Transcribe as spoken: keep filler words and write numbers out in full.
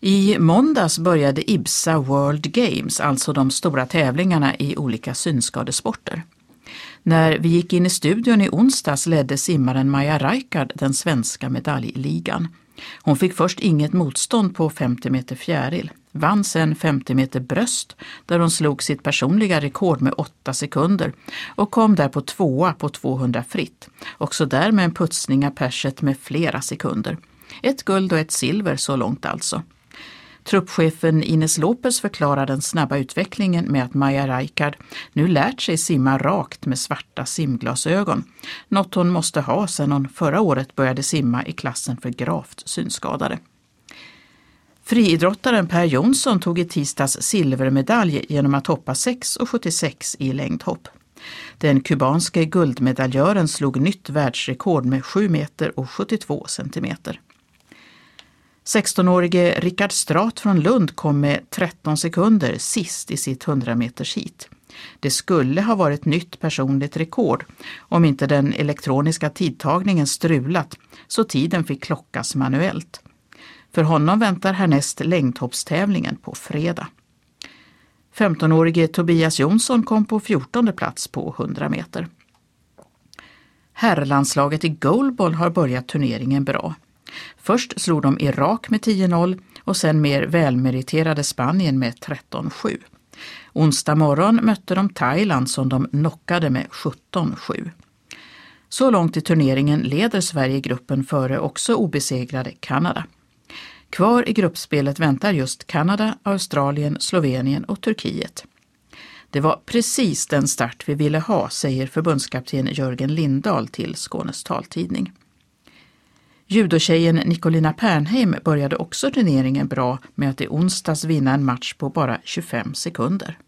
I måndags började IBSA World Games, alltså de stora tävlingarna i olika synskadesporter. När vi gick in i studion i onsdags ledde simmaren Maja Raikard den svenska medaljligan. Hon fick först inget motstånd på femtio meter fjäril, vann sen femtio meter bröst där hon slog sitt personliga rekord med åtta sekunder och kom där på tvåa på tvåhundra fritt, också där med en putsning av perset med flera sekunder. Ett guld och ett silver så långt alltså. Truppchefen Ines Lopez förklarar den snabba utvecklingen med att Maja Raikard nu lärt sig simma rakt med svarta simglasögon, något hon måste ha sedan hon förra året började simma i klassen för gravt synskadade. Friidrottaren Per Jonsson tog i tisdags silvermedalj genom att hoppa sex komma sjuttiosex i längdhopp. Den kubanske guldmedaljören slog nytt världsrekord med sju meter och sjuttiotvå centimeter. sextonårige Rickard Strat från Lund kom med tretton sekunder sist i sitt hundra meters hit. Det skulle ha varit nytt personligt rekord om inte den elektroniska tidtagningen strulat så tiden fick klockas manuellt. För honom väntar härnäst längdhoppstävlingen på fredag. femtonårige Tobias Jonsson kom på fjortonde plats på hundra meter. Herrlandslaget i goalball har börjat turneringen bra. Först slog de Irak med tio noll och sen mer välmeriterade Spanien med tretton sju. Onsdag morgon mötte de Thailand som de knockade med sjutton sju. Så långt i turneringen leder Sverige gruppen före också obesegrade Kanada. Kvar i gruppspelet väntar just Kanada, Australien, Slovenien och Turkiet. Det var precis den start vi ville ha, säger förbundskapten Jörgen Lindahl till Skånes taltidning. Judotjejen Nicolina Pernheim började också turneringen bra med att i onsdags vinna en match på bara tjugofem sekunder.